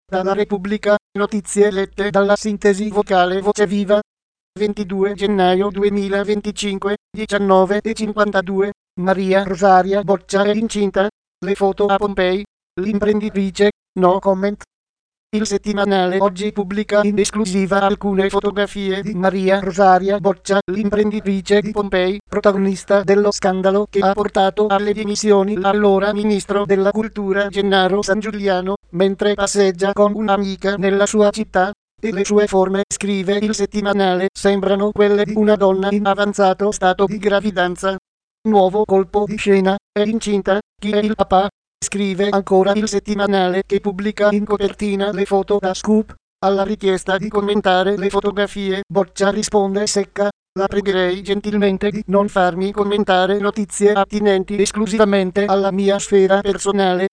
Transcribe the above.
Dalla Repubblica, notizie lette dalla sintesi vocale Voce Viva. 22 gennaio 2025, 19:52, Maria Rosaria Boccia è incinta. Le foto a Pompei. L'imprenditrice, no comment. Il settimanale oggi pubblica in esclusiva alcune fotografie di Maria Rosaria Boccia, l'imprenditrice di Pompei, protagonista dello scandalo che ha portato alle dimissioni l'allora ministro della cultura Gennaro Sangiuliano, mentre passeggia con un'amica nella sua città. E le sue forme, scrive il settimanale, sembrano quelle di una donna in avanzato stato di gravidanza. Nuovo colpo di scena, è incinta, chi è il papà? Scrive ancora il settimanale che pubblica in copertina le foto da Scoop. Alla richiesta di commentare le fotografie, Boccia risponde secca: la pregherei gentilmente di non farmi commentare notizie attinenti esclusivamente alla mia sfera personale.